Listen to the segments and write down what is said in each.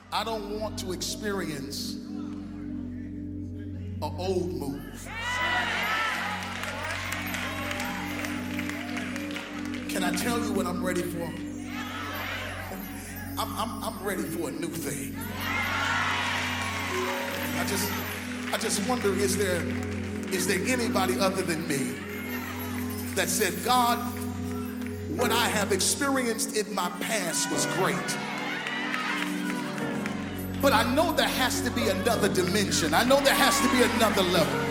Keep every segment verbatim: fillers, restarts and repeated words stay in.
I don't want to experience an old move. Can I tell you what I'm ready for? I'm, I'm, I'm ready for a new thing. I just, I just wonder, is there, is there anybody other than me that said, God, what I have experienced in my past was great, but I know there has to be another dimension. I know there has to be another level.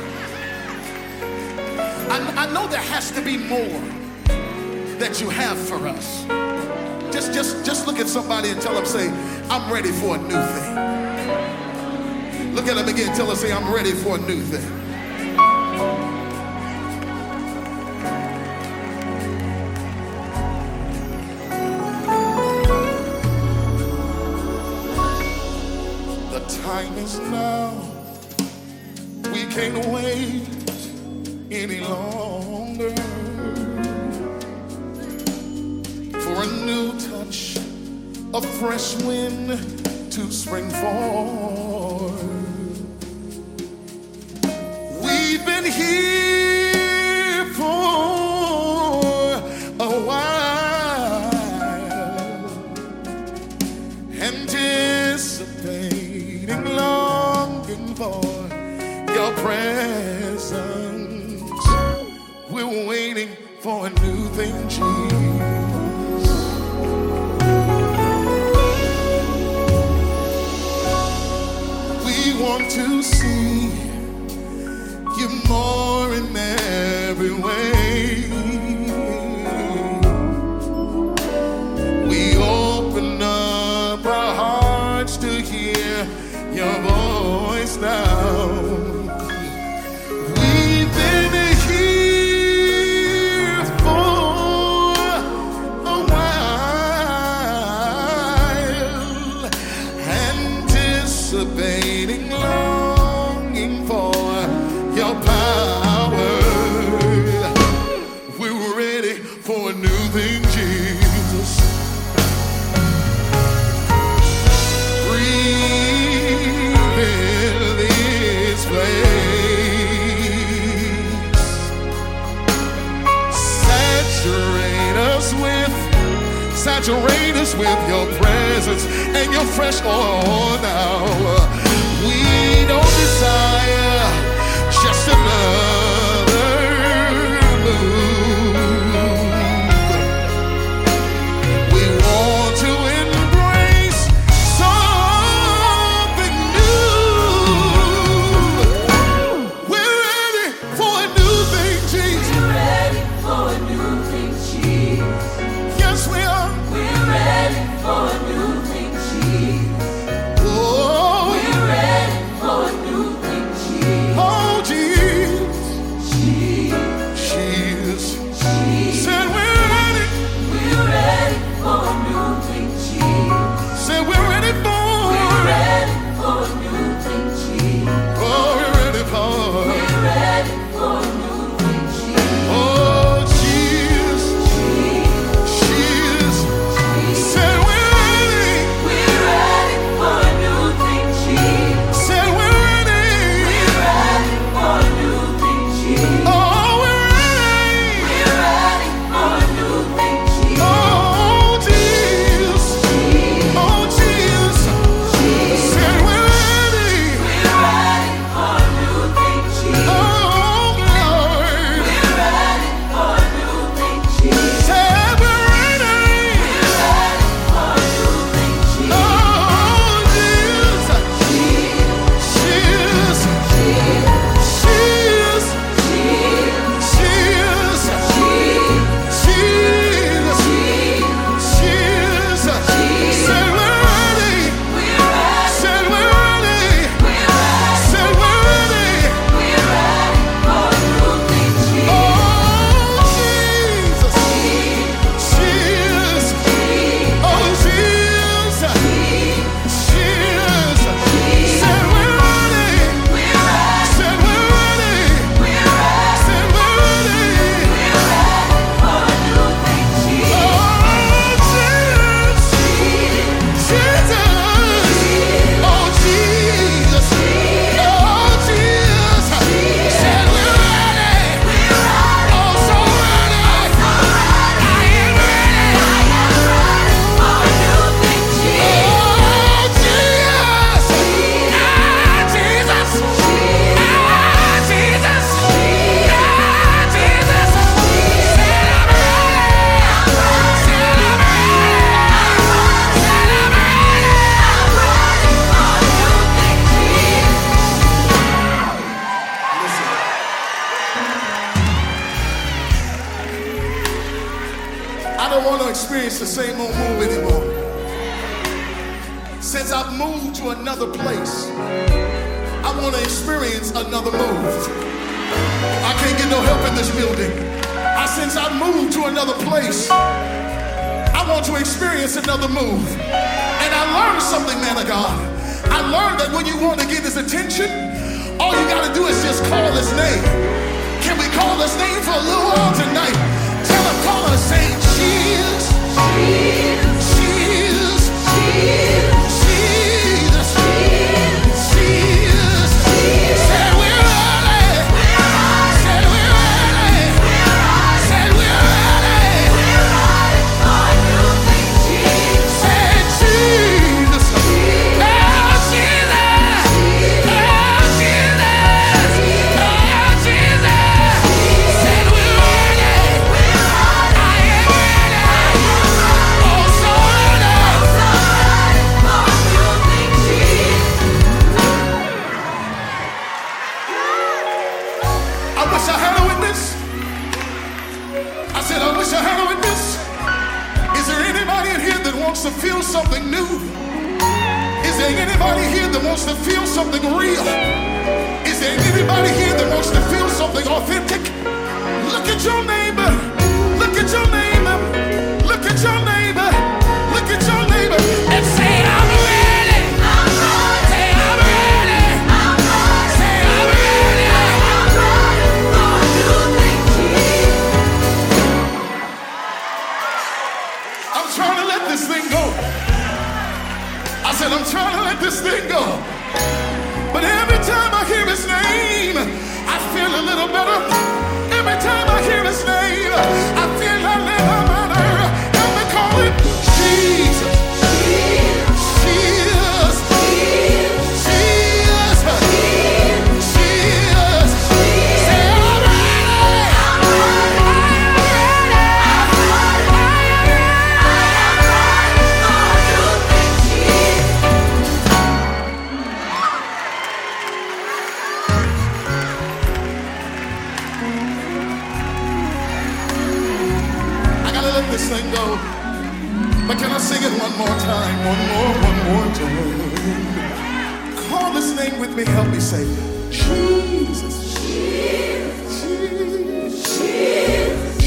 I, I know there has to be more that you have for us. Just, just, just look at somebody and tell them, say, I'm ready for a new thing. Look at them again, tell them, say, I'm ready for a new thing. The time is now. We can't wait any longer for a new touch, a fresh wind to spring forward. We've been here for a while, anticipating, longing for your presence. We're waiting for a new thing, Jesus. Want to see you more in every way. We open up our hearts to hear your voice now. We've been here for a while, anticipating, longing for your power. We're ready for a new thing, Jesus. Breathe in this place. Saturate us with, saturate us with your presence and your fresh oil now. We don't desire just another move. We want to embrace something new. We're ready for a new thing, Jesus. We're ready for a new thing, Jesus. Yes, we are. We're ready for a new thing, Jesus. Oh, We're ready for a new thing, Jesus. the same old move anymore. Since I've moved to another place, I want to experience another move. I can't get no help in this building. I, since I've moved to another place, I want to experience another move. And I learned something, man of God. I learned that when you want to get his attention, all you got to do is just call his name. Can we call his name for a little while tonight? Tell him, call him, say, Jesus, Jesus, Jesus, Jesus, Jesus, Jesus, Jesus. Said we're ready. Said we're ready. Said we're ready. Said Jesus. Oh, Jesus. Oh, Jesus. Oh, Jesus. Said we're ready. I am ready. Oh, so ready. I wish I had a witness. I said, I wish I had a witness. Is there anybody in here that wants to feel something new? Is there anybody here that wants to feel something real? Is there anybody here that wants to feel something authentic? Look at your neighbor. Look at your neighbor. Look at your neighbor. Look at your neighbor and say, I'm ready. Say, I'm ready. Say, I'm ready. I'm trying to let this thing go. I said, I'm trying to let this thing go. But every time I hear his name, I feel a little better. Every time I hear his name, I feel a little better. Help me call it Jesus. Jesus. Jesus. Jesus. Jesus. Say, I'm ready. I gotta let this thing go. But can I sing it one more time? One more, one more time. Call this name with me. Help me say, Jesus. Jesus. Jesus.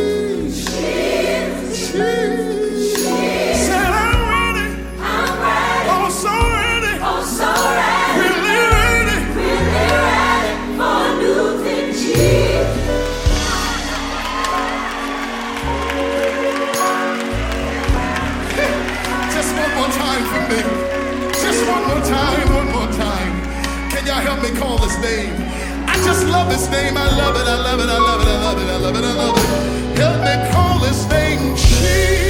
Jesus. Jesus. Said I'm ready. Oh, so ready. Really ready. Just one more time for me. Just one more time, one more time. Can y'all help me call this name? I just love this name. I love it, I love it, I love it, I love it, I love it, I love it. Help me call this name Jesus.